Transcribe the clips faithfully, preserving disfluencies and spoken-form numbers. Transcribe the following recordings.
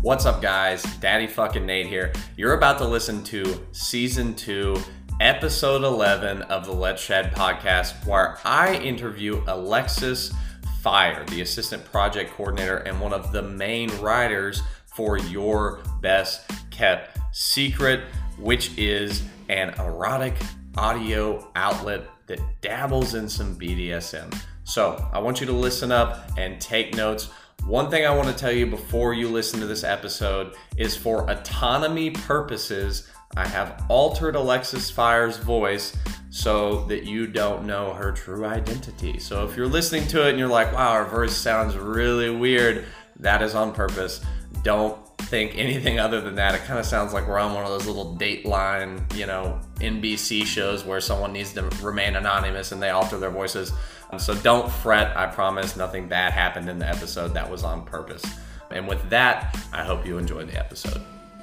What's up, guys? Daddy fucking Nate here. You're about to listen to season two, episode eleven of the Let's Shag podcast, where I interview Alexis Fire, the assistant project coordinator and one of the main writers for Your Best Kept Secret, which is an erotic audio outlet that dabbles in some B D S M. So I want you to listen up and take notes. One thing I want to tell you before you listen to this episode is, for autonomy purposes, I have altered Alexis Fire's voice so that you don't know her true identity. So if you're listening to it and you're like, wow, her voice sounds really weird, that is on purpose. Don't think anything other than that. It kind of sounds like we're on one of those little Dateline, you know, N B C shows where someone needs to remain anonymous and they alter their voices. So don't fret. I promise nothing bad happened in the episode. That was on purpose. And with that, I hope you enjoy the episode.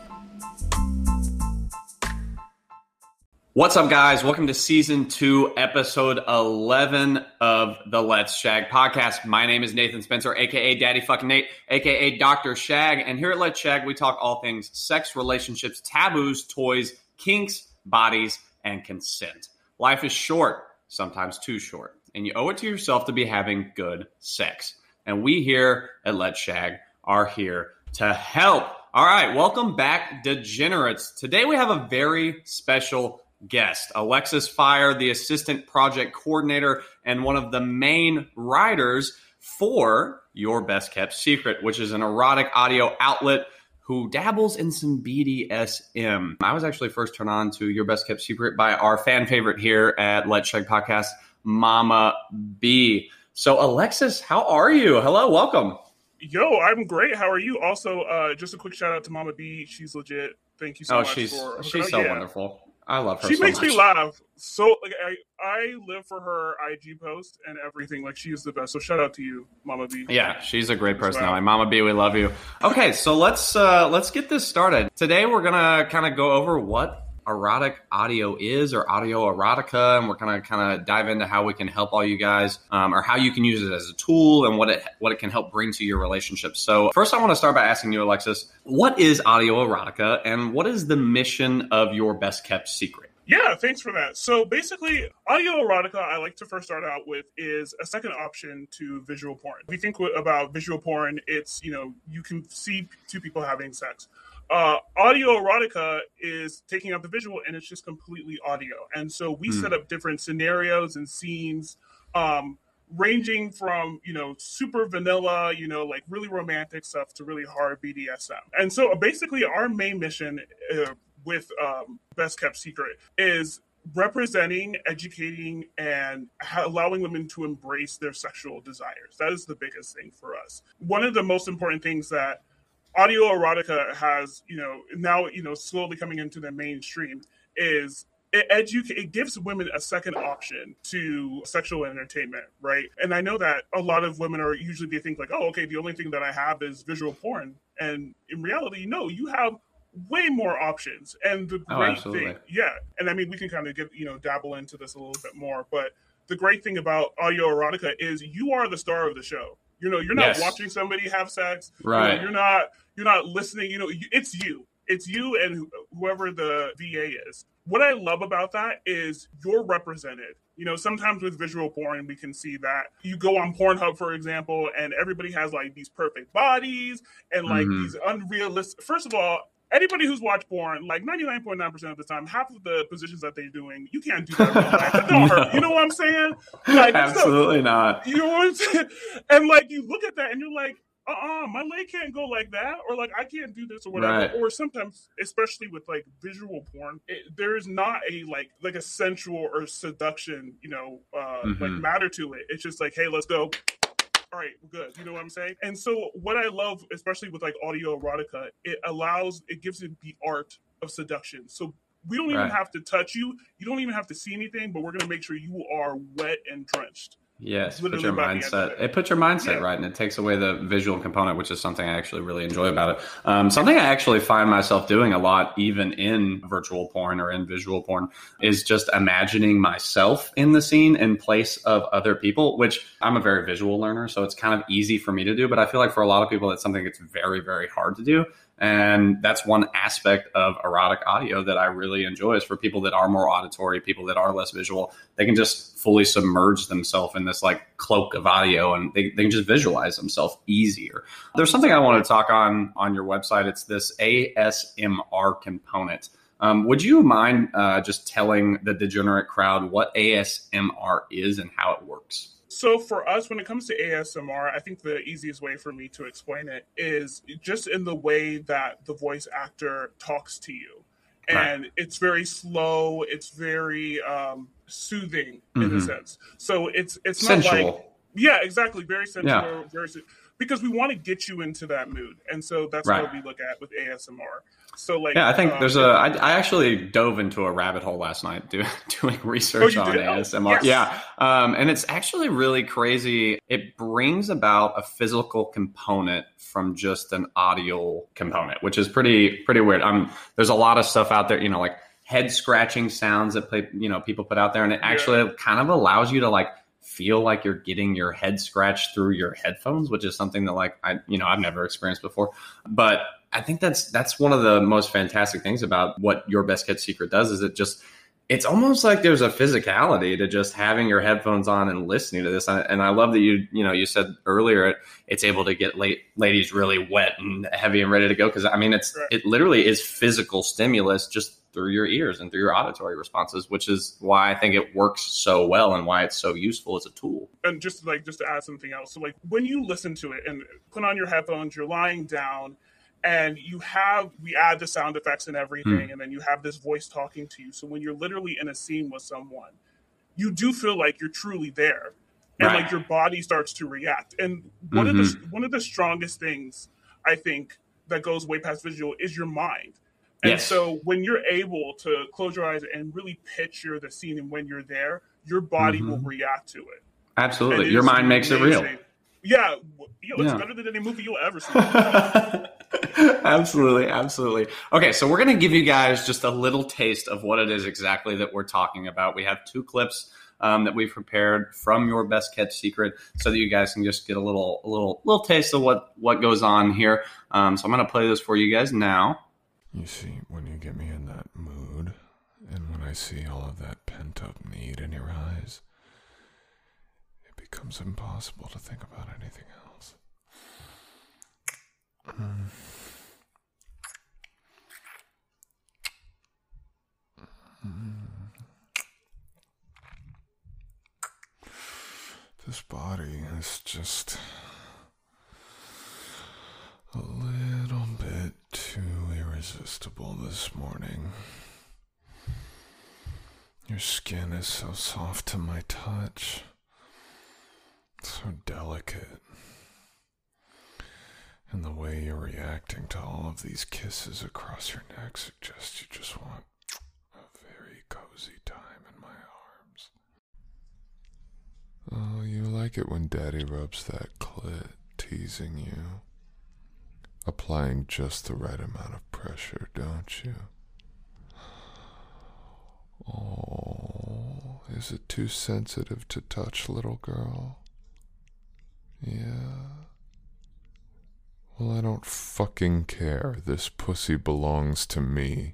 What's up, guys? Welcome to season two, episode eleven of the Let's Shag podcast. My name is Nathan Spencer, aka Daddy fucking Nate, aka Doctor Shag. And here at Let's Shag, we talk all things sex, relationships, taboos, toys, kinks, bodies, and consent. Life is short, sometimes too short, and you owe it to yourself to be having good sex. And we here at Let's Shag are here to help. All right, welcome back, degenerates. Today we have a very special guest, Alexis Fire, the assistant project coordinator and one of the main writers for Your Best Kept Secret, which is an erotic audio outlet who dabbles in some B D S M. I was actually first turned on to Your Best Kept Secret by our fan favorite here at Let's Shag Podcast, Mama B. So Alexis, how are you? Hello, welcome. Yo, I'm great. How are you? Also, uh, just a quick shout out to Mama B. She's legit. Thank you so oh, much. She's, for she's oh, so yeah. wonderful. I love her She so makes much. me laugh. So like I, I live for her I G post and everything. Like, she is the best. So shout out to you, Mama B. Yeah, she's a great personality. Well. Mama B, we love you. Okay, so let's uh, let's get this started. Today we're gonna kind of go over what erotic audio is, or audio erotica, and we're gonna kind of dive into how we can help all you guys, um, or how you can use it as a tool and what it what it can help bring to your relationship. So first, I want to start by asking you, Alexis, what is audio erotica, and what is the mission of Your Best Kept Secret? Yeah, thanks for that. So basically, audio erotica, I like to first start out with, is a second option to visual porn. If you think about visual porn, it's, you know, you can see two people having sex. Uh, audio erotica is taking out the visual, and it's just completely audio. And so we mm. set up different scenarios and scenes, um, ranging from, you know, super vanilla, you know, like really romantic stuff, to really hard B D S M. And so basically our main mission uh, with um, Best Kept Secret is representing, educating, and ha- allowing women to embrace their sexual desires. That is the biggest thing for us. One of the most important things that audio erotica has, you know, now, you know, slowly coming into the mainstream is it educate, it gives women a second option to sexual entertainment, right? And I know that a lot of women are usually, they think like, oh, okay, the only thing that I have is visual porn. And in reality, no, you have way more options. And the great oh, thing, yeah. And I mean, we can kind of get, you know, dabble into this a little bit more, but the great thing about audio erotica is you are the star of the show. You know, you're not yes. watching somebody have sex. Right. You know, you're not, you're not listening. You know, it's you. It's you and whoever the V A is. What I love about that is you're represented. You know, sometimes with visual porn, we can see that you go on Pornhub, for example, and everybody has like these perfect bodies and like mm-hmm. these unrealistic. First of all, anybody who's watched porn, like ninety-nine point nine percent of the time, half of the positions that they're doing, you can't do that. Like, that don't no. hurt. You know what I'm saying? Like, absolutely so, not. You know what I'm saying? And like, you look at that and you're like, uh-uh, my leg can't go like that, or like I can't do this or whatever. Right. Or sometimes, especially with like visual porn, it, there is not a like like a sensual or seduction, you know, uh, mm-hmm. like matter to it. It's just like, hey, let's go. All right, we're good. You know what I'm saying? And so what I love, especially with like audio erotica, it allows, it gives it the art of seduction. So we don't even right. have to touch you. You don't even have to see anything, but we're going to make sure you are wet and drenched. Yes, put your mindset. It puts your mindset yeah. right, and it takes away the visual component, which is something I actually really enjoy about it. Um, something I actually find myself doing a lot, even in virtual porn or in visual porn, is just imagining myself in the scene in place of other people, which I'm a very visual learner, so it's kind of easy for me to do. But I feel like for a lot of people, it's something that's very, very hard to do. And that's one aspect of erotic audio that I really enjoy, is for people that are more auditory, people that are less visual. They can just fully submerge themselves in this like cloak of audio, and they, they can just visualize themselves easier. There's something I want to talk on on your website. It's this A S M R component. Um, would you mind uh, just telling the degenerate crowd what A S M R is and how it works? So for us, when it comes to A S M R, I think the easiest way for me to explain it is just in the way that the voice actor talks to you. And right. It's very slow. It's very um, soothing in mm-hmm. a sense. So it's it's not sensual. like, yeah, exactly. Very sensual. Yeah. Very, because we want to get you into that mood. And so that's right. what we look at with A S M R. So like, yeah, I think um, there's a, I, I actually dove into a rabbit hole last night do, doing research oh, on did? A S M R. Oh, yes. Yeah. Um, and it's actually really crazy. It brings about a physical component from just an audio component, which is pretty, pretty weird. Um, there's a lot of stuff out there, you know, like head scratching sounds that play, you know, people put out there, and it actually yeah. kind of allows you to like feel like you're getting your head scratched through your headphones, which is something that like, I, you know, I've never experienced before, but I think that's, that's one of the most fantastic things about what Your Best Kept Secret does, is it just, it's almost like there's a physicality to just having your headphones on and listening to this. And I love that you, you know, you said earlier, it, it's able to get late, ladies really wet and heavy and ready to go. Cause I mean, it's, it literally is physical stimulus just through your ears and through your auditory responses, which is why I think it works so well and why it's so useful as a tool. And just like, just to add something else. So like when you listen to it and put on your headphones, you're lying down, and you have, we add the sound effects and everything, mm. and then you have this voice talking to you. So when you're literally in a scene with someone, you do feel like you're truly there, and right. like your body starts to react. And one mm-hmm. of the one of the strongest things I think that goes way past visual is your mind. And yes. so when you're able to close your eyes and really picture the scene, and when you're there, your body mm-hmm. will react to it. Absolutely, your mind makes amazing. It real. Yeah, yo, it's yeah. better than any movie you'll ever see. Absolutely, absolutely. Okay, so we're going to give you guys just a little taste of what it is exactly that we're talking about. We have two clips um, that we've prepared from Your Best Kept Secret, so that you guys can just get a little, a little, little taste of what what goes on here. Um, so I'm going to play this for you guys now. You see, when you get me in that mood, and when I see all of that pent-up need in your eyes, it becomes impossible to think about anything else. Mm. This body is just a little bit too irresistible this morning. Your skin is so soft to my touch, so delicate. And the way you're reacting to all of these kisses across your neck suggests you just want a very cozy time in my arms. Oh, you like it when Daddy rubs that clit, teasing you, applying just the right amount of pressure, don't you? Oh, is it too sensitive to touch, little girl? Yeah. Well, I don't fucking care. This pussy belongs to me.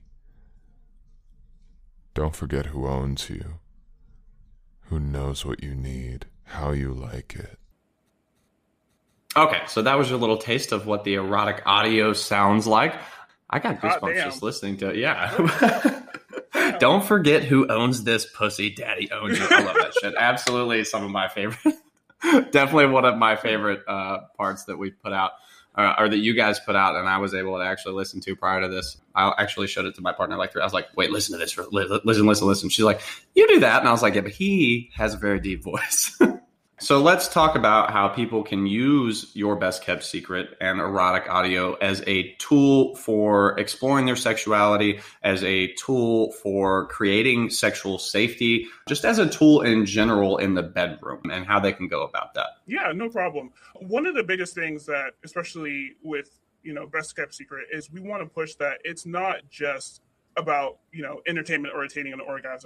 Don't forget who owns you, who knows what you need, how you like it. Okay, so that was your little taste of what the erotic audio sounds like. I got goosebumps oh, just listening to it. Yeah. Don't forget who owns this pussy. Daddy owns you. I love that shit. Absolutely some of my favorite. Definitely one of my favorite uh, parts that we put out. Uh, or that you guys put out, and I was able to actually listen to prior to this. I actually showed it to my partner. Like, I was like, "Wait, listen to this. Listen, listen, listen." She's like, "You do that," and I was like, "Yeah, but he has a very deep voice." So let's talk about how people can use Your Best Kept Secret and erotic audio as a tool for exploring their sexuality, as a tool for creating sexual safety, just as a tool in general in the bedroom, and how they can go about that. Yeah, no problem. One of the biggest things that, especially with, you know, Best Kept Secret, is we want to push that it's not just about, you know, entertainment or attaining an orgasm.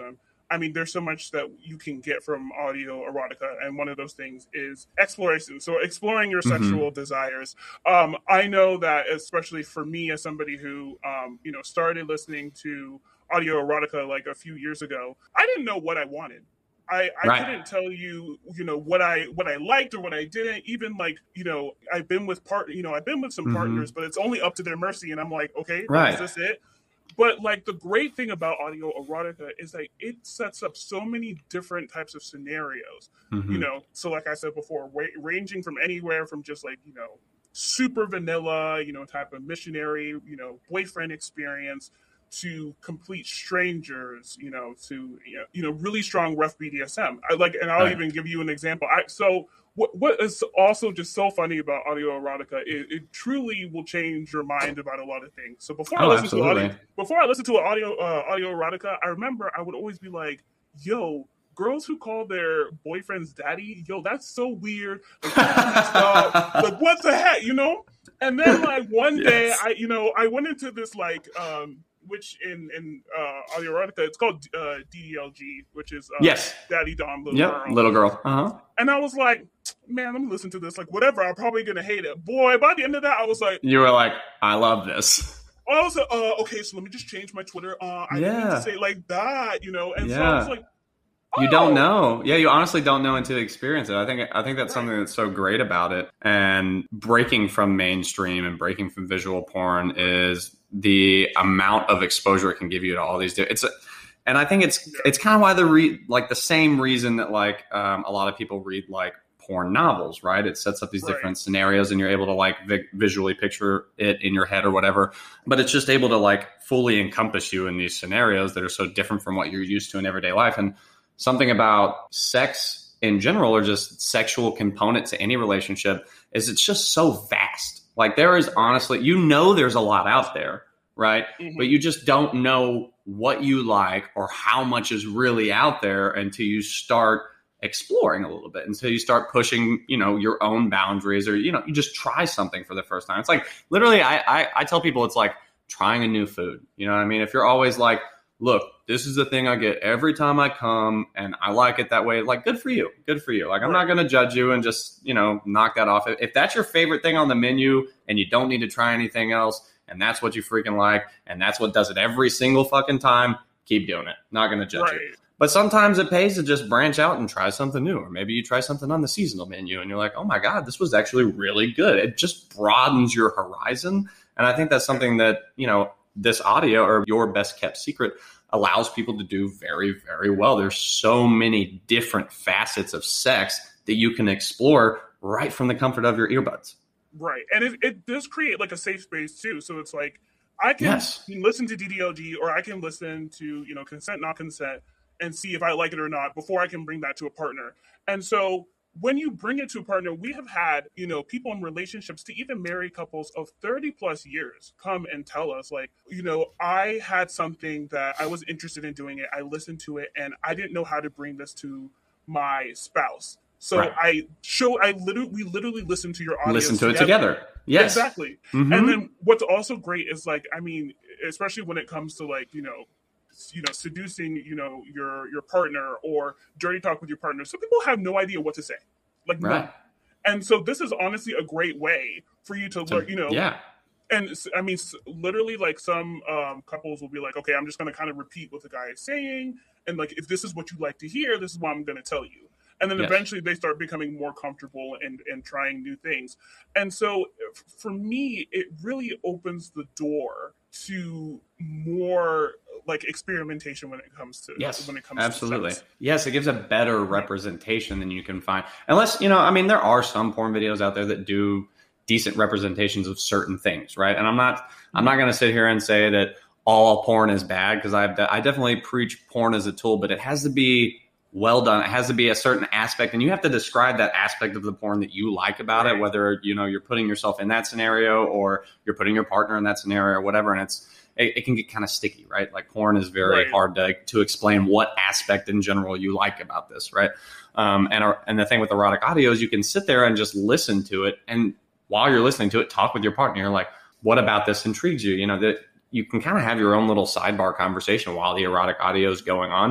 I mean, there's so much that you can get from audio erotica, and one of those things is exploration. So exploring your Mm-hmm. sexual desires. Um, I know that, especially for me, as somebody who, um, you know, started listening to audio erotica like a few years ago, I didn't know what I wanted. I, I Right. couldn't tell you, you know, what I what I liked or what I didn't. Even like, you know, I've been with part, you know, I've been with some Mhm. partners, but it's only up to their mercy, and I'm like, okay, Right. is this it? But like the great thing about audio erotica is that it sets up so many different types of scenarios. Mhm. You know, so like I said before, ra- ranging from anywhere from just like, you know, super vanilla, you know, type of missionary, you know, boyfriend experience, to complete strangers, you know, to you know, you know really strong rough B D S M. I like, and I'll Right. even give you an example. I so what what is also just so funny about audio erotica is it truly will change your mind about a lot of things. So before I Oh, listen absolutely. to audio, before I listen to audio uh, audio erotica, I remember I would always be like, "Yo, girls who call their boyfriends daddy, yo, that's so weird. Like, that's messed up. Like, what the heck, you know?" And then like one day, Yes. I you know I went into this like um which in in uh, audio erotica it's called uh, D D L G, which is uh, Yes. Daddy Dom Little Yep. Girl. Little girl. Uh huh. And I was like, man, let me listen to this. Like, whatever, I'm probably gonna hate it. Boy, by the end of that, I was like, You were like, I love this. I was like, uh, okay, so let me just change my Twitter. Uh, I didn't mean Yeah. to say it like that, you know. And so I Yeah. was like, You don't oh. know. Yeah, you honestly don't know until you experience it. I think I think that's Right. something that's so great about it. And breaking from mainstream and breaking from visual porn is the amount of exposure it can give you to all these. Di- it's a, and I think it's it's kind of why the re, like the same reason that like um, a lot of people read like porn novels, right? It sets up these Right. different scenarios, and you're able to like vi- visually picture it in your head or whatever. But it's just able to like fully encompass you in these scenarios that are so different from what you're used to in everyday life. And something about sex in general, or just sexual component to any relationship, is it's just so vast. Like there is honestly, you know, there's a lot out there, right? Mhm. But you just don't know what you like or how much is really out there until you start exploring a little bit, until you start pushing, you know, your own boundaries, or, you know, you just try something for the first time. It's like literally, I, I, I tell people it's like trying a new food. You know what I mean? If you're always like, look, this is the thing I get every time I come and I like it that way, like, good for you. Good for you. Like, I'm not going to judge you and just, you know, knock that off. If that's your favorite thing on the menu and you don't need to try anything else, and that's what you freaking like, and that's what does it every single fucking time, keep doing it. Not going to judge Right. you. But sometimes it pays to just branch out and try something new. Or maybe you try something on the seasonal menu and you're like, oh my God, this was actually really good. It just broadens your horizon. And I think that's something that, you know, this audio, or your best kept secret, allows people to do very, very well. There's so many different facets of sex that you can explore right from the comfort of your earbuds. Right. And it, it does create like a safe space too. So it's like I can Yes. listen to D D L G, or I can listen to, you know, consent, not consent, and see if I like it or not before I can bring that to a partner. And so when you bring it to a partner, we have had, you know, people in relationships to even married couples of thirty plus years come and tell us, like, you know, I had something that I was interested in doing it. I listened to it and I didn't know how to bring this to my spouse. So Right. I show, I literally, we literally listen to your audio. Listen to it together. Yes. Exactly. Mhm. And then what's also great is like, I mean, especially when it comes to like, you know, you know, seducing, you know, your your partner, or dirty talk with your partner. Some people have no idea what to say, like Right. none. And so this is honestly a great way for you to learn, you know. Yeah. And s- I mean, s- literally, like some um, couples will be like, okay, I'm just going to kind of repeat what the guy is saying, and like, if this is what you like to hear, this is what I'm going to tell you. And then Yes. eventually they start becoming more comfortable and, and trying new things. And so f- for me, it really opens the door to more like experimentation when it comes to Yes, when it comes absolutely. to sex. Yes, it gives a better representation than you can find. Unless, you know, I mean, there are some porn videos out there that do decent representations of certain things, right? And I'm not, I'm not going to sit here and say that all porn is bad, because I, I definitely preach porn as a tool, but it has to be well done. It has to be a certain aspect, and you have to describe that aspect of the porn that you like about it, Right. whether, you know, you're putting yourself in that scenario or you're putting your partner in that scenario or whatever. And it's, it, it can get kind of sticky, right? Like porn is very Right. hard to, to explain what aspect in general you like about this, right? Um, and, our, and the thing with erotic audio is you can sit there and just listen to it. And while you're listening to it, talk with your partner. You're like, what about this intrigues you? You know, that you can kind of have your own little sidebar conversation while the erotic audio is going on.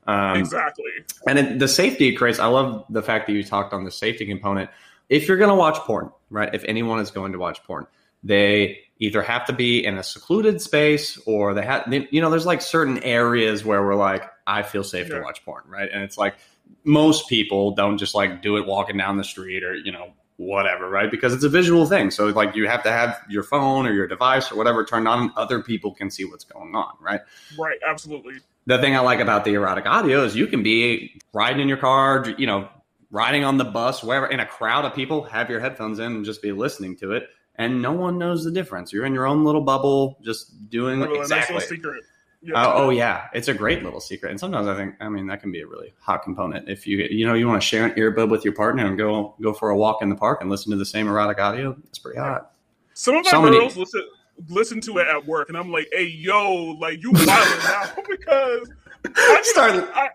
Um, exactly. And it, the safety it creates, I love the fact that you talked on the safety component. If you're going to watch porn, right? If anyone is going to watch porn, they either have to be in a secluded space or they have, they, you know, there's like certain areas where we're like, I feel safe yeah. to watch porn, right? And it's like most people don't just like do it walking down the street or, you know, whatever, right? Because it's a visual thing. So like you have to have your phone or your device or whatever turned on and other people can see what's going on, right? Right, absolutely. The thing I like about the erotic audio is you can be riding in your car, you know, riding on the bus, wherever, in a crowd of people, have your headphones in and just be listening to it. And no one knows the difference. You're in your own little bubble, just doing little, exactly. Nice little secret. Yeah. Uh, oh yeah, it's a great little secret. And sometimes I think, I mean, that can be a really hot component. If you, you know, you want to share an earbud with your partner and go go for a walk in the park and listen to the same erotic audio, it's pretty hot. Some of my so girls many, listen listen to it at work, and I'm like, "Hey, yo, like you wilding now," because I Start. I,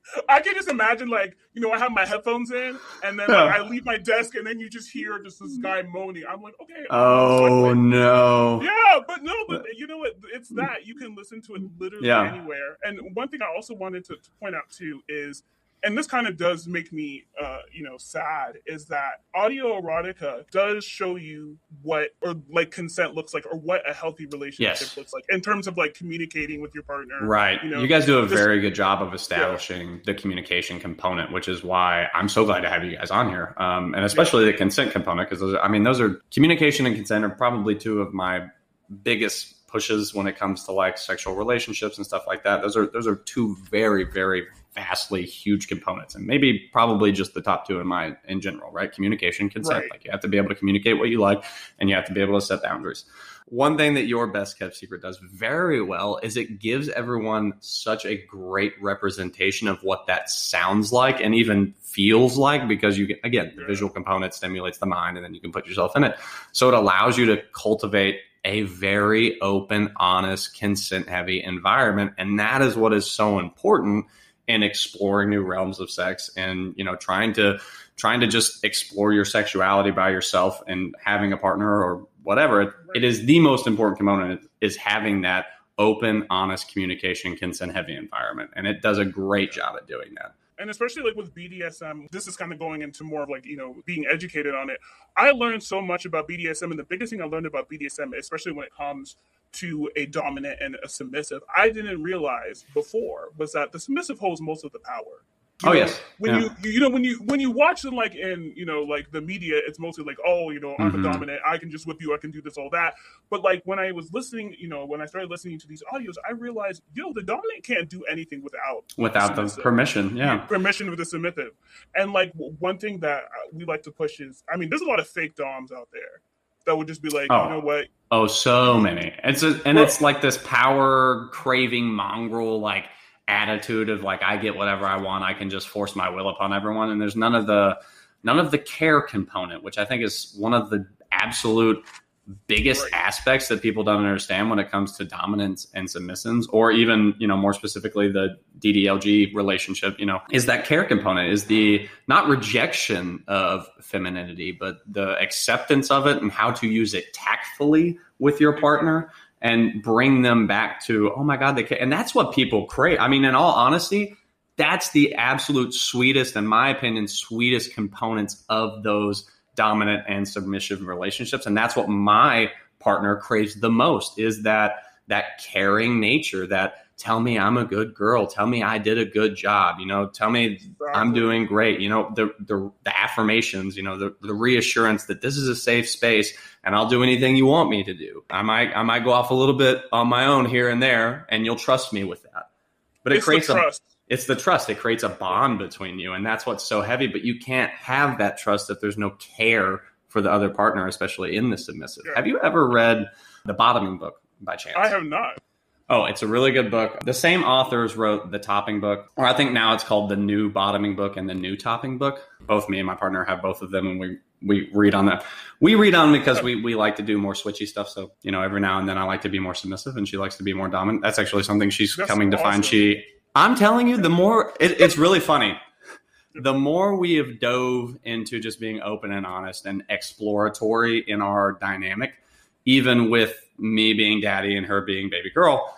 I can just imagine, like, you know, I have my headphones in, and then like, I leave my desk, and then you just hear just this guy moaning. I'm like, okay. Oh, like, no. Yeah, but no, but you know what? It's that. You can listen to it literally yeah. anywhere. And one thing I also wanted to, to point out, too, is, and this kind of does make me, uh, you know, sad, is that audio erotica does show you what, or like consent looks like, or what a healthy relationship yes. looks like in terms of like communicating with your partner. Right. You, know, you guys do a this, very good job of establishing yeah. the communication component, which is why I'm so glad to have you guys on here. Um, and especially yeah. the consent component, because I mean, those are communication and consent are probably two of my biggest pushes when it comes to like sexual relationships and stuff like that. Those are, those are two very, very vastly huge components, and maybe probably just the top two in my in general, right? Communication, consent. Right. Like you have to be able to communicate what you like, and you have to be able to set boundaries. One thing that your Best Kept Secret does very well is it gives everyone such a great representation of what that sounds like and even feels like, because you get, again, the visual component stimulates the mind, and then you can put yourself in it. So it allows you to cultivate a very open, honest, consent-heavy environment, and that is what is so important in exploring new realms of sex, and you know, trying to trying to just explore your sexuality by yourself and having a partner or whatever. It, it is the most important component is having that open, honest communication, consent-heavy environment, and it does a great job at doing that. And especially like with B D S M, this is kind of going into more of like, you know, being educated on it. I learned so much about B D S M, and the biggest thing I learned about B D S M, especially when it comes to a dominant and a submissive, I didn't realize before, was that the submissive holds most of the power. You oh know, yes. When yeah. you you know when you when you watch them like in you know like the media, it's mostly like, oh, you know, I'm mm-hmm. a dominant, I can just whip you, I can do this, all that. But like when I was listening, you know, when I started listening to these audios, I realized, yo, the dominant can't do anything without without the, the permission. Yeah, permission with the submissive. And like one thing that we like to push is, I mean, there's a lot of fake doms out there that would just be like, oh. you know what? Oh, so many. It's a, and well, it's like this power craving mongrel like attitude of like, I get whatever I want, I can just force my will upon everyone, and there's none of the none of the care component, which I think is one of the absolute biggest right. aspects that people don't understand when it comes to dominance and submissions, or even, you know, more specifically the D D L G relationship, you know, is that care component, is the not rejection of femininity, but the acceptance of it and how to use it tactfully with your partner and bring them back to, oh my God, they can. And that's what people crave. I mean, in all honesty, that's the absolute sweetest, in my opinion, sweetest components of those dominant and submissive relationships. And that's what my partner craves the most, is that that caring nature, that tell me I'm a good girl, tell me I did a good job, you know, tell me exactly. I'm doing great, you know, the the, the affirmations, you know, the, the reassurance that this is a safe space and I'll do anything you want me to do. I might I might go off a little bit on my own here and there, and you'll trust me with that. But it it's creates the a trust. It's the trust. It creates a bond between you, and that's what's so heavy. But you can't have that trust if there's no care for the other partner, especially in the submissive. Yeah. Have you ever read The Bottoming Book by chance? I have not. Oh, it's a really good book. The same authors wrote The Topping Book, or I think now it's called The New Bottoming Book and The New Topping Book. Both me and my partner have both of them, and we we read on that. We read on because we we like to do more switchy stuff. So, you know, every now and then I like to be more submissive, and she likes to be more dominant. That's actually something she's That's coming awesome. to find. She, I'm telling you, the more it, it's really funny. The more we have dove into just being open and honest and exploratory in our dynamic, even with me being daddy and her being baby girl,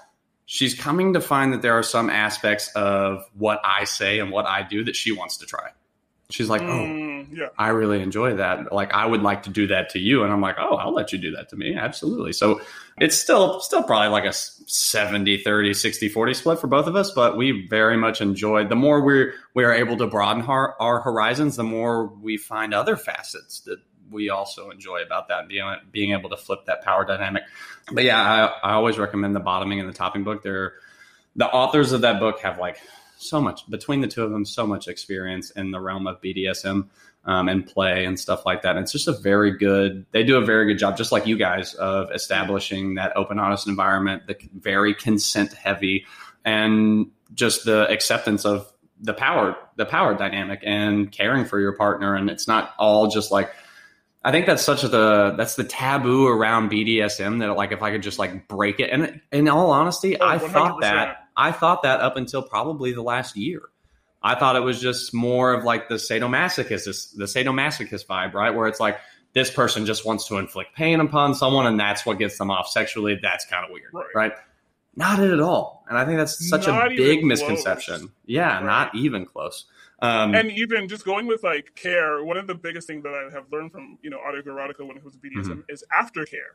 she's coming to find that there are some aspects of what I say and what I do that she wants to try. She's like, oh, Mm, yeah. I really enjoy that. Like, I would like to do that to you. And I'm like, oh, I'll let you do that to me. Absolutely. So it's still still probably like a seventy thirty, sixty forty split for both of us. But we very much enjoyed, the more we're, we're able to broaden our, our horizons, the more we find other facets that we also enjoy about that, being, being able to flip that power dynamic. But yeah, I, I always recommend the bottoming and the topping book. They're, the authors of that book have like so much, between the two of them, so much experience in the realm of B D S M um, and play and stuff like that. And it's just a very good, they do a very good job, just like you guys, of establishing that open, honest environment, the very consent heavy, and just the acceptance of the power, the power dynamic and caring for your partner. And it's not all just like, I think that's such a, the, that's the taboo around B D S M that like, if I could just like break it. And in all honesty, Oh, I one hundred thought percent. that, I thought that up until probably the last year. I thought it was just more of like the sadomasochist, the sadomasochist vibe, right? Where it's like, this person just wants to inflict pain upon someone and that's what gets them off sexually. That's kind of weird, Right. right? Not at all. And I think that's such Not a even big close. misconception. Yeah, Right. not even close. Um, And even just going with like care, one of the biggest things that I have learned from, you know, audio erotica when it comes to B D S M Mm-hmm. is aftercare.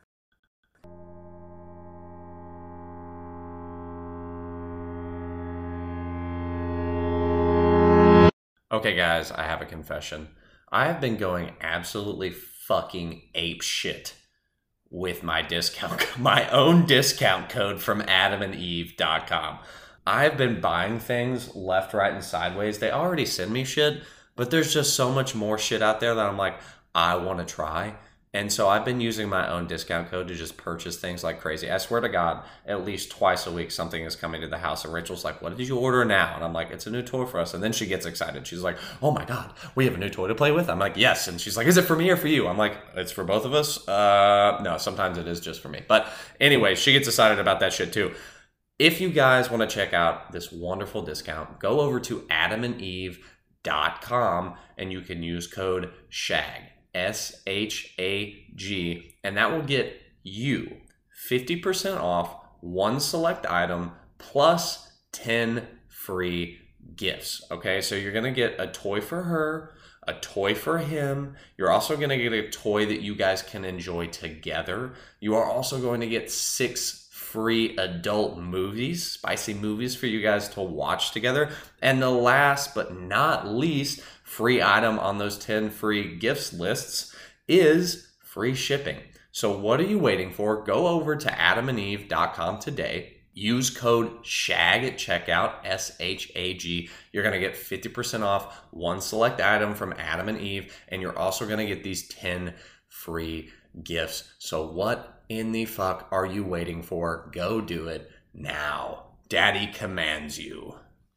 Okay, guys, I have a confession. I have been going absolutely fucking ape shit with my discount, my own discount code from adam and eve dot com. I've been buying things left, right, and sideways. They already send me shit, but there's just so much more shit out there that I'm like, I want to try. And so I've been using my own discount code to just purchase things like crazy. I swear to God, at least twice a week, something is coming to the house. And Rachel's like, what did you order now? And I'm like, it's a new toy for us. And then she gets excited. She's like, oh my God, we have a new toy to play with. I'm like, yes. And she's like, is it for me or for you? I'm like, it's for both of us. Uh, no, sometimes it is just for me. But anyway, she gets excited about that shit too. If you guys want to check out this wonderful discount, go over to adam and eve dot com and you can use code SHAG. S H A G, and that will get you fifty percent off one select item plus ten free gifts. Okay, so you're going to get a toy for her, a toy for him. You're also going to get a toy that you guys can enjoy together. You are also going to get six free adult movies, spicy movies for you guys to watch together. And the last but not least free item on those ten free gifts lists is free shipping. So what are you waiting for? Go over to adam and eve dot com today. Use code SHAG at checkout, S H A G. You're going to get fifty percent off one select item from Adam and Eve, and you're also going to get these ten free gifts. So what in the fuck are you waiting for? Go do it now. Daddy commands you.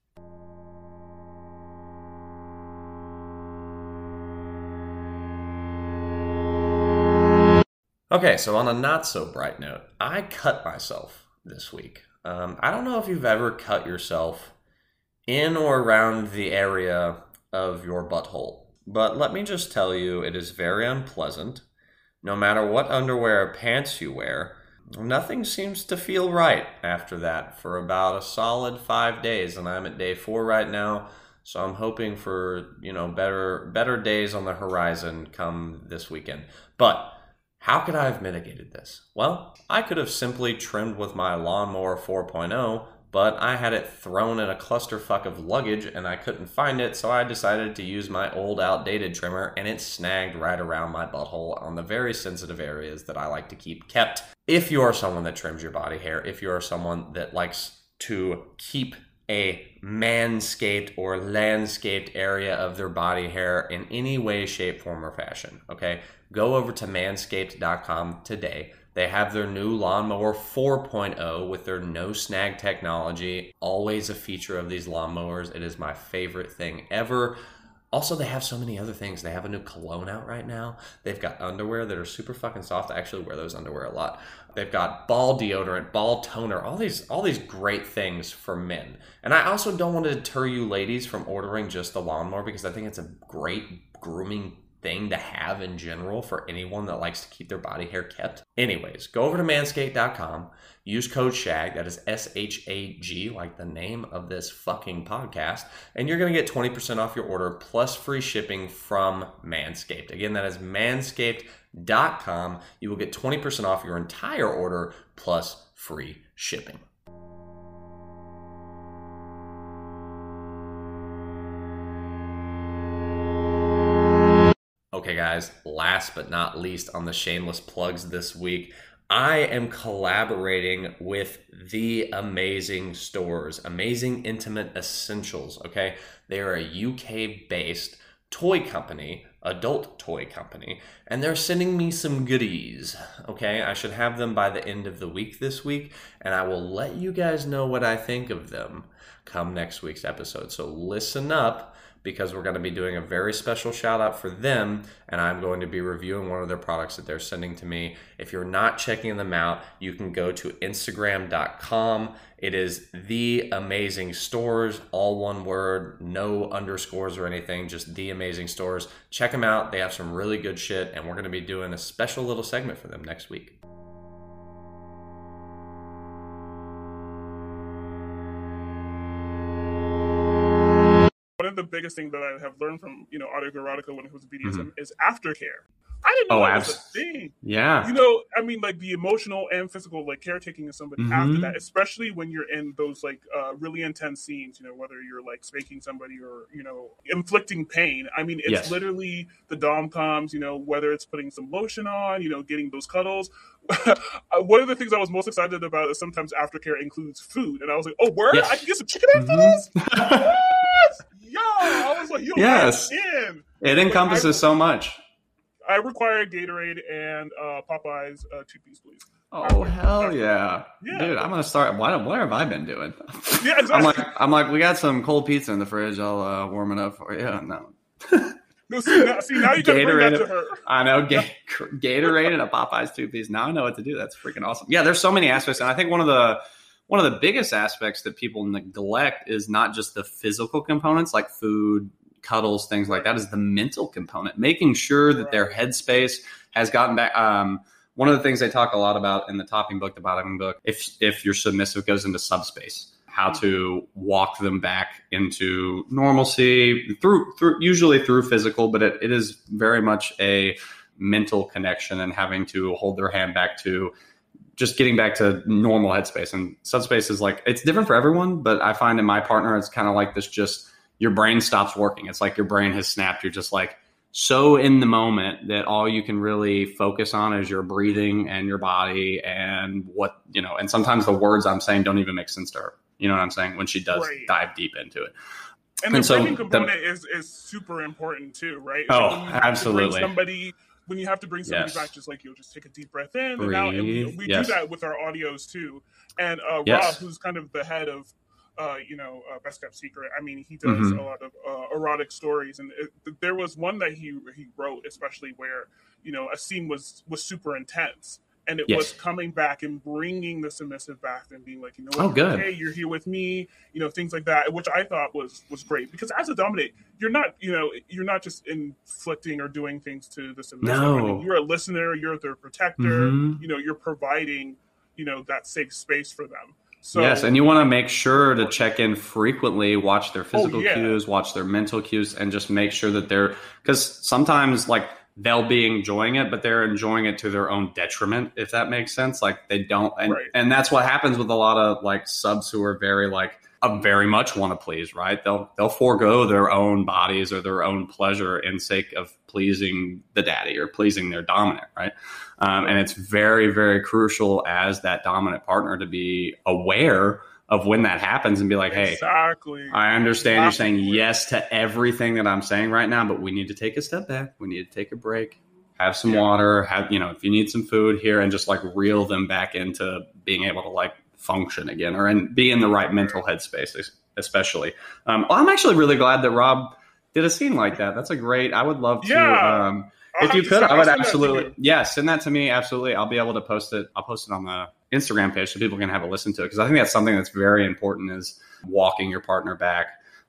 Okay, so on a not so bright note, I cut myself this week. Um, I don't know if you've ever cut yourself in or around the area of your butthole, but let me just tell you, it is very unpleasant. No matter what underwear or pants you wear, nothing seems to feel right after that for about a solid five days, and I'm at day four right now, so I'm hoping for, you know, better better days on the horizon come this weekend. But how could I have mitigated this? Well, I could have simply trimmed with my lawnmower four point oh, but I had it thrown in a clusterfuck of luggage and I couldn't find it, so I decided to use my old outdated trimmer, and it snagged right around my butthole on the very sensitive areas that I like to keep kept. If you are someone that trims your body hair, if you are someone that likes to keep a manscaped or landscaped area of their body hair in any way, shape, form, or fashion, okay? Go over to manscaped dot com today. They have their new lawnmower four point oh with their no snag technology. Always a feature of these lawnmowers. It is my favorite thing ever. Also, they have so many other things. They have a new cologne out right now. They've got underwear that are super fucking soft. I actually wear those underwear a lot. They've got ball deodorant, ball toner, all these all these great things for men. And I also don't want to deter you ladies from ordering just the lawnmower, because I think it's a great grooming thing to have in general for anyone that likes to keep their body hair kept. Anyways, go over to manscaped dot com, use code SHAG, that is S H A G, like the name of this fucking podcast, and you're going to get twenty percent off your order plus free shipping from Manscaped. Again, that is manscaped dot com. You will get twenty percent off your entire order plus free shipping. Okay, guys, last but not least on the shameless plugs this week, I am collaborating with the Amazing Stores, Amazing Intimate Essentials, okay? They are a U K-based toy company, adult toy company, and they're sending me some goodies, okay? I should have them by the end of the week this week, and I will let you guys know what I think of them come next week's episode. So listen up, because we're going to be doing a very special shout out for them, and I'm going to be reviewing one of their products that they're sending to me. If you're not checking them out, you can go to instagram dot com. It is The Amazing Stores, all one word, no underscores or anything, just The Amazing Stores. Check them out. They have some really good shit, and we're going to be doing a special little segment for them next week. One of the biggest things that I have learned from, you know, autoerotica when it comes to B D S M Mm-hmm. is aftercare. I didn't know Oh, that was abs- a thing. Yeah. You know, I mean, like the emotional and physical, like caretaking of somebody Mhm. after that, especially when you're in those like uh, really intense scenes, you know, whether you're like spanking somebody or, you know, inflicting pain. I mean, it's Yes. literally the dom-coms, you know, whether it's putting some lotion on, you know, getting those cuddles. One of the things I was most excited about is sometimes aftercare includes food. And I was like, oh, word? Yes. I can get some chicken after Mhm. this? What? Yo, I was like, yo, Yes. in. It encompasses so much. I require Gatorade and uh, Popeyes uh, two-piece, please. Oh, hell yeah. Yeah. Dude, I'm going to start. What, what have I been doing? Yeah, exactly. I'm like, I'm like, we got some cold pizza in the fridge. I'll uh, warm it up for you. Yeah, no. No, see, now, see, now you gotta bring that Gatorade. to her. I know. Ga- Gatorade and a Popeyes two piece. Now I know what to do. That's freaking awesome. Yeah, there's so many aspects, and I think one of the one of the biggest aspects that people neglect is not just the physical components like food, cuddles, things like that. Is the mental component, making sure that their headspace has gotten back. Um, one of the things they talk a lot about in the Topping book, the Bottoming book, if if you're submissive, goes into subspace. How to walk them back into normalcy through, through usually through physical, but it, it is very much a mental connection and having to hold their hand back to just getting back to normal headspace. And subspace is like, it's different for everyone, but I find in my partner, it's kind of like this, just your brain stops working. It's like your brain has snapped. You're just like so in the moment that all you can really focus on is your breathing and your body and what, you know, and sometimes the words I'm saying don't even make sense to her. You know what I'm saying? When she does Right. dive deep into it. And, And the so breathing the- component is, is super important too, right? Oh, when you have to absolutely. bring somebody, when you have to bring somebody Yes. back, just like you'll just take a deep breath in and out. And we, Breathe. we Yes. do that with our audios too. And uh, Yes. Rob, who's kind of the head of, uh, you know, uh, Best Kept Secret. I mean, he does Mhm. a lot of uh, erotic stories, and it, there was one that he he wrote, especially where you know a scene was was super intense. And it Yes. was coming back and bringing the submissive back and being like, you know what, Oh, good. okay, you're here with me, you know, things like that, which I thought was was great. Because as a dominate, you're not, you know, you're not just inflicting or doing things to the submissive. No. I mean, you're a listener, you're their protector, Mhm. you know, you're providing, you know, that safe space for them. So yes, and you want to make sure to check in frequently, watch their physical yeah. cues, watch their mental cues, and just make sure that they're, because sometimes like they'll be enjoying it, but they're enjoying it to their own detriment, if that makes sense. Like they don't, and, Right. and that's what happens with a lot of like subs who are very like, uh, very much want to please, right? They'll they'll forego their own bodies or their own pleasure in sake of pleasing the daddy or pleasing their dominant, right? Um, and it's very, very crucial as that dominant partner to be aware of when that happens and be like, hey, exactly. I understand you're saying Exactly. yes to everything that I'm saying right now, but we need to take a step back. We need to take a break, have some Yeah. water, have, you know, if you need some food here, and just like reel them back into being able to like function again or and be in the right mental headspace, especially. Um, well, I'm actually really glad that Rob did a scene like that. That's a great, I would love to, Yeah. um, I'll if you have to could, send- I I'll would send that to absolutely, you. yeah, send that to me. Absolutely. I'll be able to post it. I'll post it on the Instagram page so people can have a listen to it. Cause I think that's something that's very important is walking your partner back,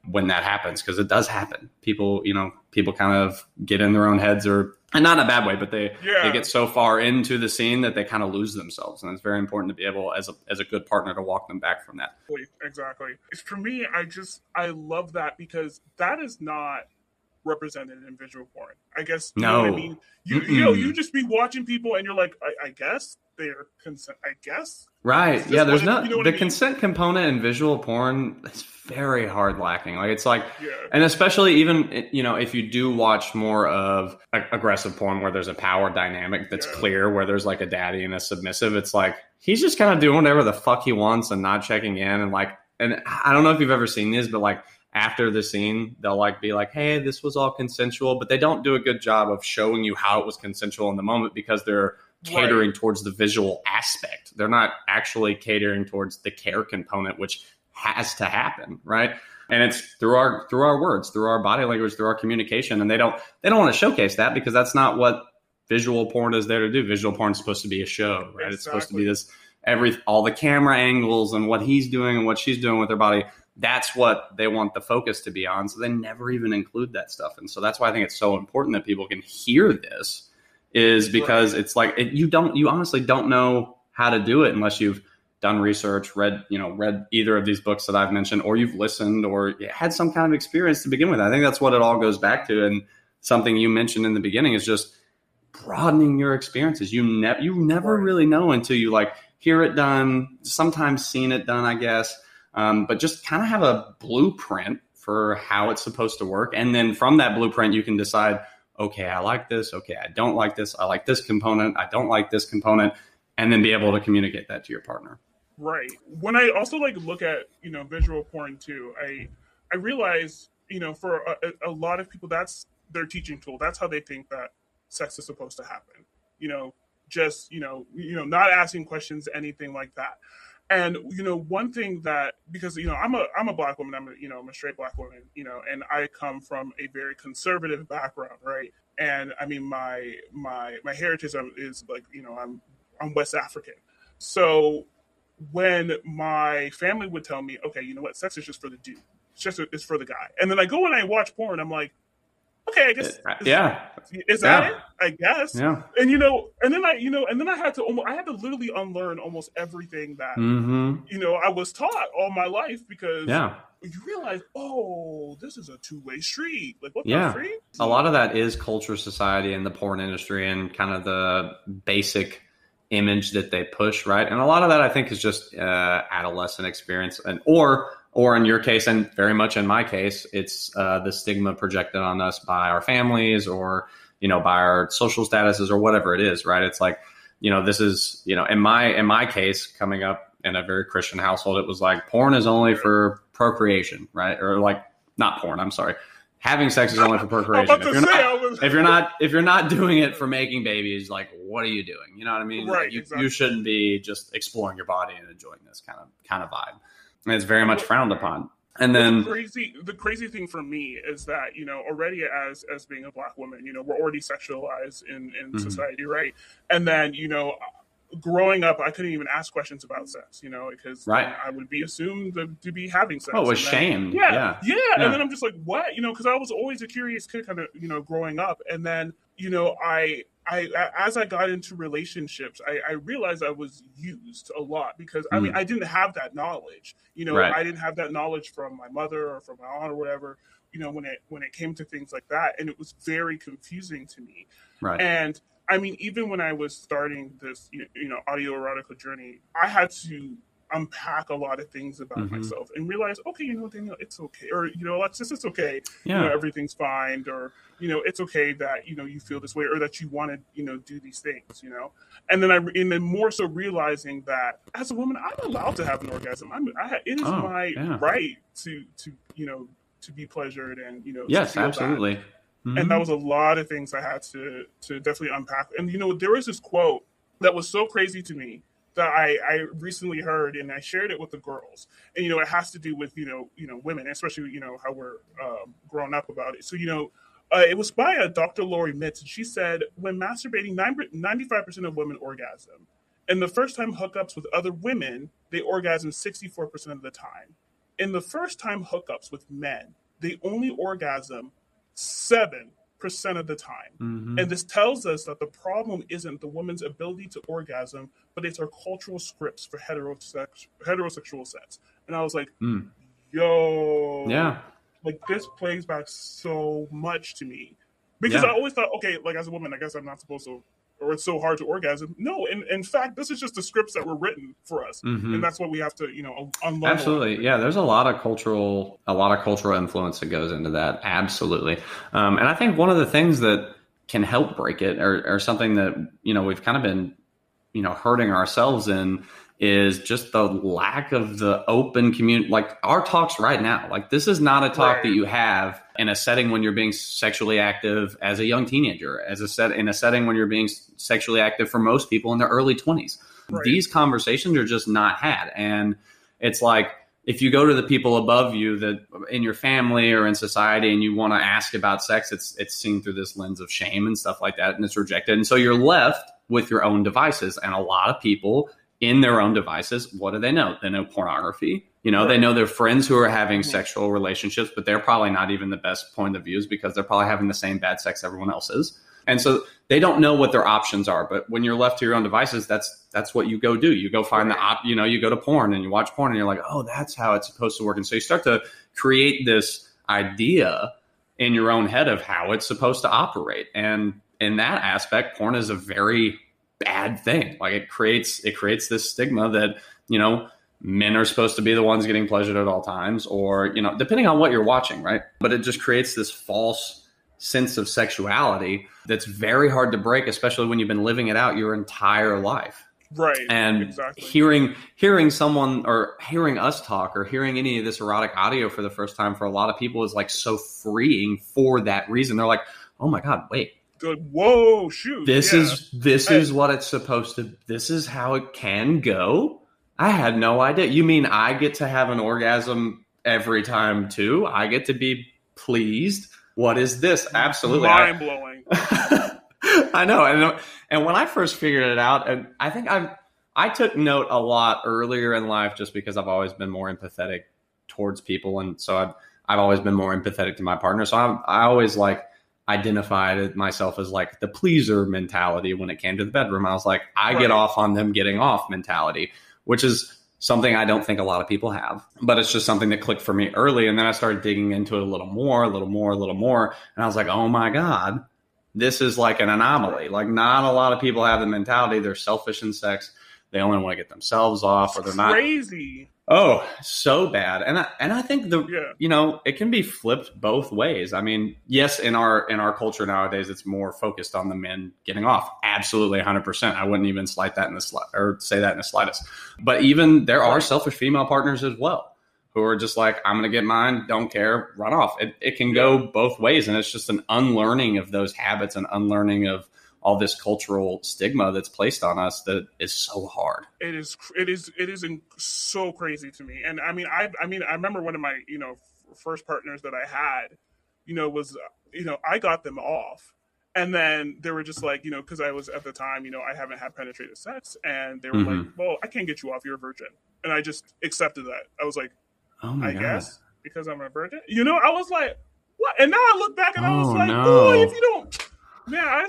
when that happens, because it does happen. People, you know, people kind of get in their own heads, or and not in a bad way, but they yeah. they get so far into the scene that they kind of lose themselves, and it's very important to be able, as a as a good partner, to walk them back from that. Exactly. For me, I just I love that, because that is not represented in visual porn. I guess you no. know what I mean. You Mm-mm. you know you just be watching people and you're like, I, I guess they're consent. I guess right. Yeah. There's not you know the I mean? consent component in visual porn. It's very hard lacking. Like it's like, yeah. and especially even you know if you do watch more of aggressive porn where there's a power dynamic that's yeah. clear, where there's like a daddy and a submissive. It's like he's just kind of doing whatever the fuck he wants and not checking in, and like, and I don't know if you've ever seen this, but like. After the scene, they'll like be like, hey, this was all consensual, but they don't do a good job of showing you how it was consensual in the moment, because they're catering right. towards the visual aspect. They're not actually catering towards the care component, which has to happen, right? And it's through our through our words, through our body language, through our communication. And they don't they don't want to showcase that, because that's not what visual porn is there to do. Visual porn is supposed to be a show, right? Exactly. It's supposed to be this every all the camera angles and what he's doing and what she's doing with their body. That's what they want the focus to be on. So they never even include that stuff. And so that's why I think it's so important that people can hear this, is because right. it's like, it, you don't, you honestly don't know how to do it unless you've done research, read, you know, read either of these books that I've mentioned, or you've listened or had some kind of experience to begin with. I think that's what it all goes back to. And something you mentioned in the beginning is just broadening your experiences. You never, you never right. really know until you like hear it done, sometimes seen it done, I guess. Um, but just kind of have a blueprint for how it's supposed to work. And then from that blueprint, you can decide, okay, I like this. Okay, I don't like this. I like this component. I don't like this component. And then be able to communicate that to your partner. Right. When I also like look at, you know, visual porn too, I, I realize, you know, for a, a lot of people, that's their teaching tool. That's how they think that sex is supposed to happen. You know, just, you know, you know, not asking questions, anything like that. And, you know, one thing that, because, you know, I'm a, I'm a black woman, I'm a, you know, I'm a straight black woman, you know, and I come from a very conservative background. Right. And I mean, my, my, my heritage is like, you know, I'm, I'm West African. So when my family would tell me, okay, you know what, sex is just for the dude. It's just, it's for the guy. And then I go and I watch porn. I'm like, okay, I guess. Is, yeah. Is that yeah. it? I guess. Yeah. And, you know, and then I, you know, and then I had to, almost, I had to literally unlearn almost everything that, mm-hmm. you know, I was taught all my life, because yeah. you realize, oh, this is a two-way street. Like, what yeah. the freak? A lot of that is culture, society, and the porn industry, and kind of the basic image that they push, right? And a lot of that, I think, is just uh, adolescent experience, and or or in your case, and very much in my case, it's uh, the stigma projected on us by our families, or you know, by our social statuses, or whatever it is, right? It's like, you know, this is, you know, in my in my case, coming up in a very Christian household, it was like porn is only for procreation, right? Or like not porn, I'm sorry. Having sex is only for procreation. If you're, not, was... if you're not, if you're not doing it for making babies, like, what are you doing? You know what I mean? Right. Like, you, exactly. you shouldn't be just exploring your body and enjoying this kind of kind of vibe. And it's very much frowned upon. And then the crazy, the crazy thing for me is that, you know, already as as being a black woman, you know, we're already sexualized in in mm-hmm. society, right? And then, you know, growing up, I couldn't even ask questions about sex, you know, because right. I would be assumed to, to be having sex. Oh, it was then, shame. Yeah, yeah, yeah. Yeah. And then I'm just like, what? You know, because I was always a curious kid kind of, you know, growing up. And then, you know, I, I, as I got into relationships, I, I realized I was used a lot because, I mm. mean, I didn't have that knowledge. You know, right. I didn't have that knowledge from my mother or from my aunt or whatever, you know, when it when it came to things like that. And it was very confusing to me. Right. And I mean, even when I was starting this, you know, audio erotica journey, I had to unpack a lot of things about mm-hmm. myself and realize, okay, you know, Daniel, it's okay. Or, you know, let's just, it's okay. Yeah. You know, everything's fine. Or, you know, it's okay that, you know, you feel this way or that you want to, you know, do these things, you know. And then I, and then more so realizing that as a woman, I'm allowed to have an orgasm. I'm, I, it is oh, my yeah. right to, to, you know, to be pleasured and, you know, yes, absolutely. That. Mm-hmm. And that was a lot of things I had to to definitely unpack. And, you know, there was this quote that was so crazy to me that I, I recently heard, and I shared it with the girls. And, you know, it has to do with, you know, you know, women, especially, you know, how we're um, growing up about it. So, you know, uh, it was by a Doctor Lori Mitz. And she said, when masturbating, ninety-five percent of women orgasm. And the first time hookups with other women, they orgasm sixty-four percent of the time. in the first time hookups with men, they only orgasm seven percent of the time. Mm-hmm. And this tells us that the problem isn't the woman's ability to orgasm, but it's our cultural scripts for heterosex- heterosexual sex. And I was like, mm. yo, yeah, like this plays back so much to me. Because yeah. I always thought, okay, like as a woman, I guess I'm not supposed to, or it's so hard to orgasm. No, in, in fact, this is just the scripts that were written for us. Mm-hmm. And that's what we have to, you know, unlearn. Absolutely. Yeah, there's a lot of cultural, a lot of cultural influence that goes into that. Absolutely. Um, and I think one of the things that can help break it, or, or something that, you know, we've kind of been, you know, hurting ourselves in, is just the lack of the open community. Like our talks right now, like this is not a talk right. that you have in a setting when you're being sexually active as a young teenager, as a set in a setting when you're being sexually active for most people in their early twenties. Right. These conversations are just not had. And it's like, if you go to the people above you that in your family or in society and you want to ask about sex, it's, it's seen through this lens of shame and stuff like that. And it's rejected. And so you're left with your own devices. And a lot of people in their own devices, what do they know? They know pornography. You know, right. They know their friends who are having mm-hmm. sexual relationships, but they're probably not even the best point of views because they're probably having the same bad sex everyone else is. And so they don't know what their options are. But when you're left to your own devices, that's that's what you go do. You go find right. the op, you know, you go to porn and you watch porn and you're like, oh, that's how it's supposed to work. And so you start to create this idea in your own head of how it's supposed to operate. And in that aspect, porn is a very bad thing. Like it creates it creates this stigma that, you know, men are supposed to be the ones getting pleasured at all times, or, you know, depending on what you're watching, right? But it just creates this false sense of sexuality that's very hard to break, especially when you've been living it out your entire life. Right. And exactly. hearing hearing someone or hearing us talk or hearing any of this erotic audio for the first time for a lot of people is like so freeing for that reason. They're like, oh my God, wait. Good. Whoa, shoot. This yeah. is this hey. is what it's supposed to. This is how it can go. I had no idea. You mean I get to have an orgasm every time too? I get to be pleased. What is this? Absolutely mind blowing. I, I know. And and when I first figured it out, and I think I I took note a lot earlier in life just because I've always been more empathetic towards people, and so I've I've always been more empathetic to my partner. So I I always like. identified myself as like the pleaser mentality when it came to the bedroom. I was like, I right. get off on them getting off mentality, which is something I don't think a lot of people have, but it's just something that clicked for me early. And then I started digging into it a little more, a little more, a little more. And I was like, oh my God, this is like an anomaly. Like not a lot of people have the mentality. They're selfish in sex. They only want to get themselves off, or they're not crazy. Oh, so bad. And I, and I think the, yeah. you know, it can be flipped both ways. I mean, yes, in our, in our culture nowadays, it's more focused on the men getting off. Absolutely. one hundred percent. I wouldn't even slight that in the sli- or say that in the slightest, but even there are selfish female partners as well who are just like, I'm going to get mine. Don't care. Run off. It, it can go both ways. And it's just an unlearning of those habits and unlearning of all this cultural stigma that's placed on us that is so hard. It is, it is, it is so crazy to me. And I mean, I, I mean, I remember one of my, you know, first partners that I had, you know, was, you know, I got them off, and then they were just like, you know, cause I was at the time, you know, I haven't had penetrative sex, and they were mm-hmm. like, well, I can't get you off. You're a virgin. And I just accepted that. I was like, oh my I God. guess because I'm a virgin, you know, I was like, what? And now I look back and oh, I was like, no. boy, if you don't, man, I,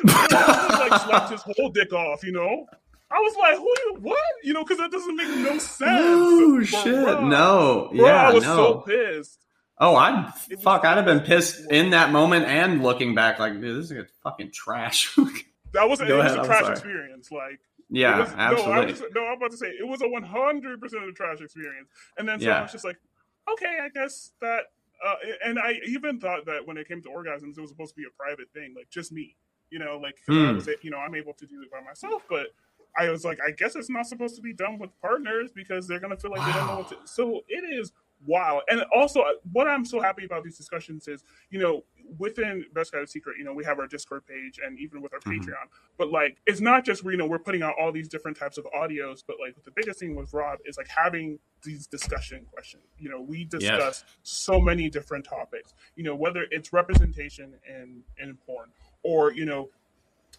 I like slapped his whole dick off, you know? I was like, who you, what? You know, because that doesn't make no sense. Oh, but, shit. Bro, no. Bro, yeah, I was no. so pissed. Oh, I'd, fuck, I'd have been pissed in that moment and looking back like, dude, this is a fucking trash. That was, it Go was ahead, a I'm trash sorry. experience. Like, yeah, was, absolutely. No, I was, no, I'm about to say, it was a one hundred percent of the trash experience. And then so yeah. I was just like, okay, I guess that, uh, and I even thought that when it came to orgasms, it was supposed to be a private thing, like just me. You know, like, cause mm. I was, you know, I'm able to do it by myself, but I was like, I guess it's not supposed to be done with partners because they're going to feel like wow. they don't know what to, so it is wow. And also what I'm so happy about these discussions is, you know, within Best Guide Secret, you know, we have our Discord page and even with our mm-hmm. Patreon, but like, it's not just, you know, we're putting out all these different types of audios, but like the biggest thing with Rob is like having these discussion questions. You know, we discuss yes. so many different topics, you know, whether it's representation in, in porn, or, you know,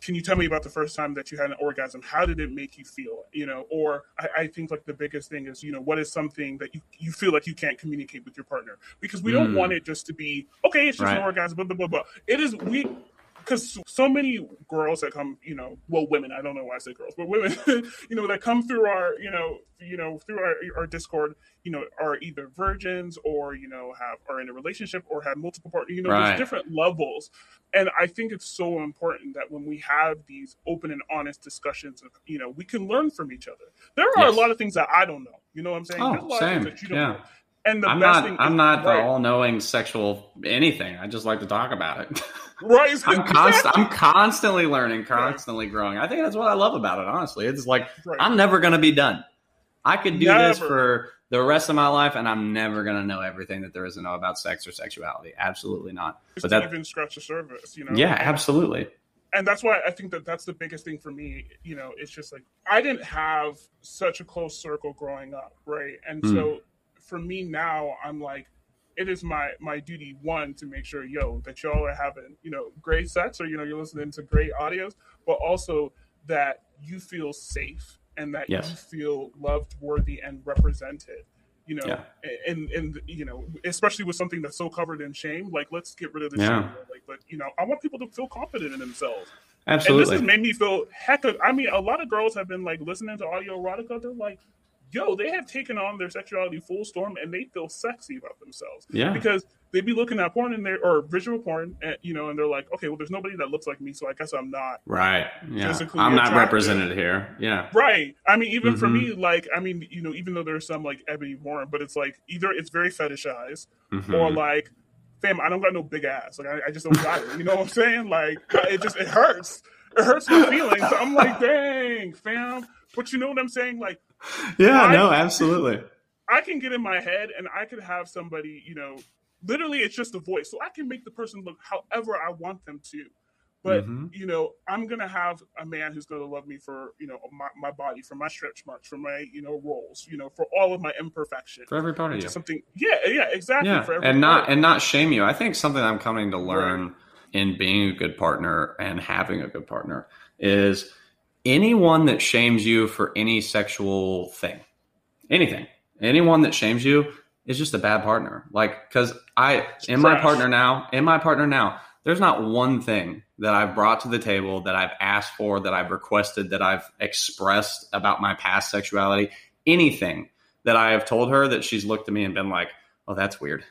can you tell me about the first time that you had an orgasm? How did it make you feel? You know, or I, I think like the biggest thing is, you know, what is something that you, you feel like you can't communicate with your partner? Because we don't Mm. want it just to be, okay, it's just Right. an orgasm, blah, blah, blah, blah. It is, we, because so many girls that come, you know, well, women, I don't know why I say girls, but women, you know, that come through our, you know, you know, through our, our Discord, you know, are either virgins or, you know, have, are in a relationship or have multiple partners, you know, Right. there's different levels. And I think it's so important that when we have these open and honest discussions, you know, we can learn from each other. There are Yes. a lot of things that I don't know. You know what I'm saying? Oh, There's a lot same. of things that you don't Yeah. know. And the I'm best not. thing I'm is, not right, the all-knowing sexual anything. I just like to talk about it. right. I'm const- exactly. I'm constantly learning, constantly growing. I think that's what I love about it. Honestly, it's like Right. I'm never going to be done. I could do this Never. for the rest of my life, and I'm never going to know everything that there is to know about sex or sexuality. Absolutely not. Just But to that, even scratch the surface, you know? yeah, absolutely. And that's why I think that that's the biggest thing for me. You know, it's just like, I didn't have such a close circle growing up, right? And Mm. so for me now, I'm like, it is my my duty, one, to make sure, yo, that y'all are having, you know, great sex, or, you know, you're listening to great audios, but also that you feel safe and that Yes. you feel loved, worthy, and represented. You know, Yeah. and and you know, especially with something that's so covered in shame, like, let's get rid of the Yeah. shame. Like, but you know, I want people to feel confident in themselves. Absolutely. And this has made me feel heck of, I mean, a lot of girls have been like listening to audio erotica. They're like, yo, they have taken on their sexuality full storm and they feel sexy about themselves. Yeah. Because they be looking at porn in there, or visual porn, and, you know, and they're like, okay, well, there's nobody that looks like me, so I guess I'm not. Right. Yeah. Physically I'm not attractive. represented here. Yeah. Right. I mean, even for Mhm. me, like, I mean, you know, even though there's some like Ebony porn, but it's like either it's very fetishized Mhm. or like, fam, I don't got no big ass. Like, I, I just don't got it. You know what I'm saying? Like, it just, it hurts. It hurts my feelings. I'm like, dang, fam. But you know what I'm saying? Like, Yeah. I- No. Absolutely. I can get in my head and I could have somebody, you know, literally it's just a voice. So I can make the person look however I want them to. But, Mhm. you know, I'm going to have a man who's going to love me for, you know, my, my body, for my stretch marks, for my, you know, rolls, you know, for all of my imperfections. For every part of you. Something, yeah, yeah, exactly. Yeah, For every and not part. and not shame you. I think something I'm coming to learn in being a good partner and having a good partner is anyone that shames you for any sexual thing, anything, anyone that shames you is just a bad partner. Like, because I, in my trash. partner now, in my partner now, there's not one thing that I've brought to the table, that I've asked for, that I've requested, that I've expressed about my past sexuality, anything that I have told her that she's looked at me and been like, oh, that's weird.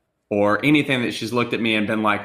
Or anything that she's looked at me and been like,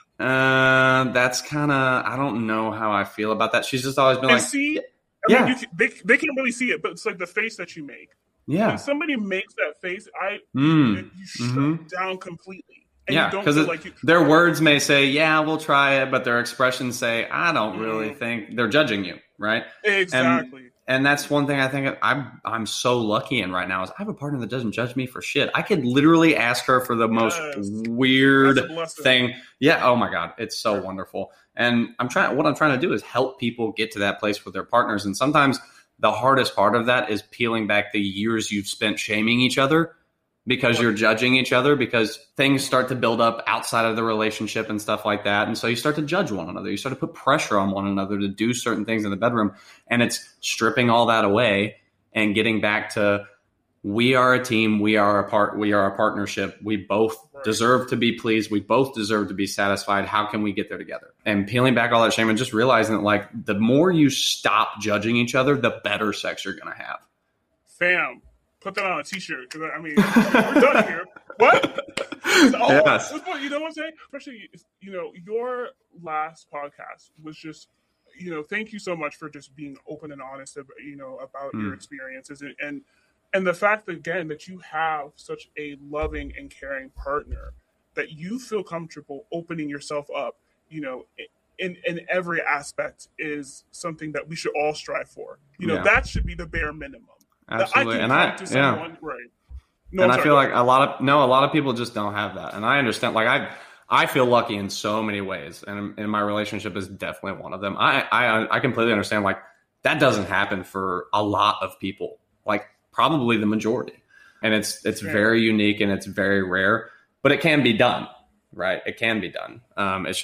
uh, that's kind of, I don't know how I feel about that. She's just always been And like, see, I yeah. mean, you can, they, they can't really see it, but it's like the face that you make. yeah. When somebody makes that face, I Mm. you shut Mhm. down completely. And Yeah, you don't because feel like you, their words may say, yeah, we'll try it, but their expressions say, I don't really Mhm. think, they're judging you, right? exactly. And that's one thing I think I'm I'm so lucky in right now is I have a partner that doesn't judge me for shit. I could literally ask her for the most Yes. weird That's a blessing. thing. Yeah, oh my God, it's so wonderful. And I'm trying what I'm trying to do is help people get to that place with their partners. And sometimes the hardest part of that is peeling back the years you've spent shaming each other because you're judging each other, because things start to build up outside of the relationship and stuff like that. And so you start to judge one another. You start to put pressure on one another to do certain things in the bedroom. And it's stripping all that away and getting back to, we are a team. We are a part. We are a partnership. We both Right. deserve to be pleased. We both deserve to be satisfied. How can we get there together? And peeling back all that shame and just realizing that, like, the more you stop judging each other, the better sex you're going to have. Fam, put that on a t-shirt. Because, I mean, we're done here. What? Oh, Yes. that's what- you know what I'm saying? Especially, you know, your last podcast was just, you know, thank you so much for just being open and honest, about, you know, about Mm. your experiences. And, and and the fact, again, that you have such a loving and caring partner, that you feel comfortable opening yourself up, you know, in, in every aspect, is something that we should all strive for. You know, Yeah. that should be the bare minimum. Absolutely. That I And can I, come to yeah. someone, right. No, and I'm I sorry, feel go like ahead. a lot of no, a lot of people just don't have that, and I understand. Like I, I feel lucky in so many ways, and in my relationship is definitely one of them. I, I, I completely understand. Like that doesn't happen for a lot of people, like probably the majority, and it's it's Yeah. very unique and it's very rare, but it can be done, right? It can be done. Um, it's just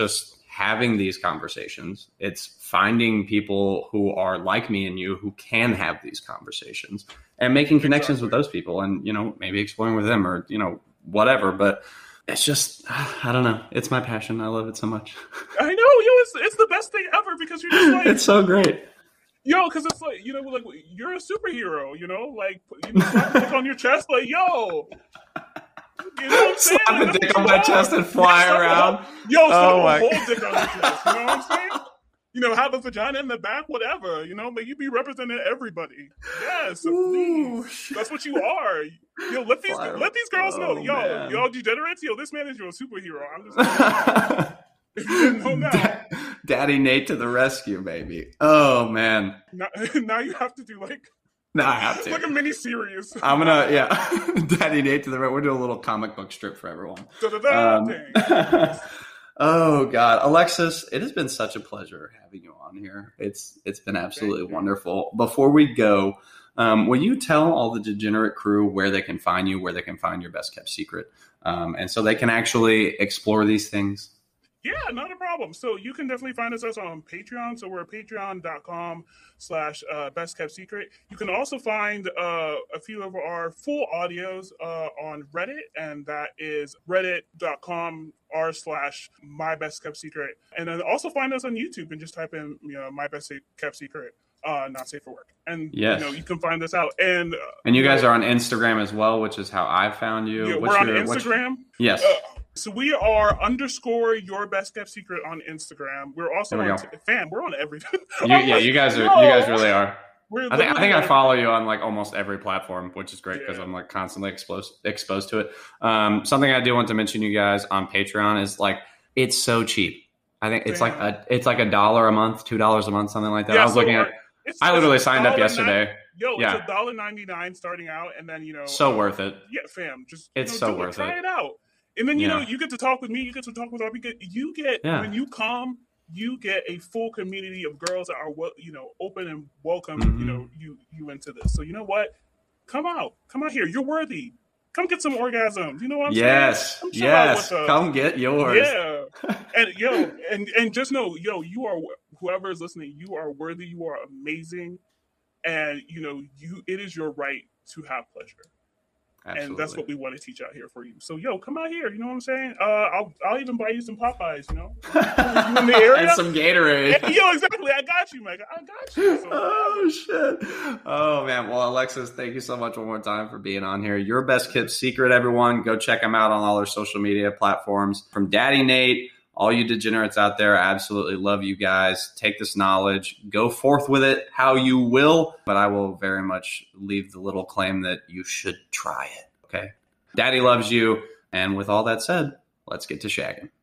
having these conversations. It's finding people who are like me and you who can have these conversations and making connections exactly. with those people and, you know, maybe exploring with them or, you know, whatever. But it's just, I don't know. It's my passion. I love it so much. I know, yo, it's, it's the best thing ever because you're just like, it's so great. Yo, because it's like, you know, like you're a superhero, you know, like you know, slap a dick on your chest, like, yo. You know what I'm saying? Slap like, a dick on my chest and fly yeah, around. A, yo, slap oh a my whole dick on your chest. You know what I'm saying? You know, have a vagina in the back, whatever. You know, but you be representing everybody. Yes, so please. That's what you are. Yo, let these Fire. let these girls know. Oh, yo, man. Yo, degenerates. Yo, this man is your superhero. I'm just. If you didn't know now. Da- Daddy Nate to the rescue, baby. Oh man. Now, now you have to do like. No, I have to. Like a mini series. I'm gonna, yeah. Daddy Nate to the rescue. We're doing a little comic book strip for everyone. Um, oh God, Alexis, it has been such a pleasure having you on here. It's it's been absolutely wonderful. Before we go, um, will you tell all the Degenerate crew where they can find you, where they can find your best kept secret, um, and so they can actually explore these things? Yeah, not a problem. So you can definitely find us on Patreon. So we're at patreon.com slash best kept secret. You can also find uh, a few of our full audios uh, on Reddit, and that is reddit.com r slash my best kept secret. And then also find us on YouTube and just type in, you know, my best kept secret. Uh, not safe for work, and yes. you know you can find us out, and uh, and you guys know, are on Instagram as well, which is how I found you. Yeah, what's we're on your, Instagram. Your, yes, uh, so we are underscore your best kept secret on Instagram. We're also we on t- fam. We're on everything. You, yeah, you guys are. No. You guys really are. I think, I think I follow you on like almost every platform, which is great because yeah. I'm like constantly exposed exposed to it. Um, something I do want to mention, you guys, on Patreon is like it's so cheap. I think it's Damn. like a it's like a dollar a month, two dollars a month, something like that. Yeah, I was so looking at. It's, I literally signed up yesterday. nine Yo, yeah. It's a dollar ninety nine starting out, and then you know, so uh, worth it. Yeah, fam, just it's you know, so worth it. Try it. it out, and then you yeah. know, you get to talk with me. You get to talk with our. You get yeah. when you come, you get a full community of girls that are you know open and welcome. Mm-hmm. You know, you you into this. So you know what? Come out, come out here. You're worthy. Come get some orgasms. You know what I'm yes. saying? Yes, yes. Come get yours. Yeah, and yo, and and just know, yo, you are whoever is listening. You are worthy. You are amazing. And, you know, you it is your right to have pleasure. Absolutely. And that's what we want to teach out here for you. So, yo, come out here. You know what I'm saying? Uh, I'll I'll even buy you some Popeyes, you know? You in the area? And some Gatorade. And, yo, exactly. I got you, Mega. I got you. So, oh, shit. Oh, man. Well, Alexis, thank you so much one more time for being on here. Your best kept secret, everyone. Go check them out on all their social media platforms. From Daddy Nate. All you degenerates out there, I absolutely love you guys. Take this knowledge, go forth with it how you will, but I will very much leave the little claim that you should try it, okay? Daddy loves you, and with all that said, let's get to shagging.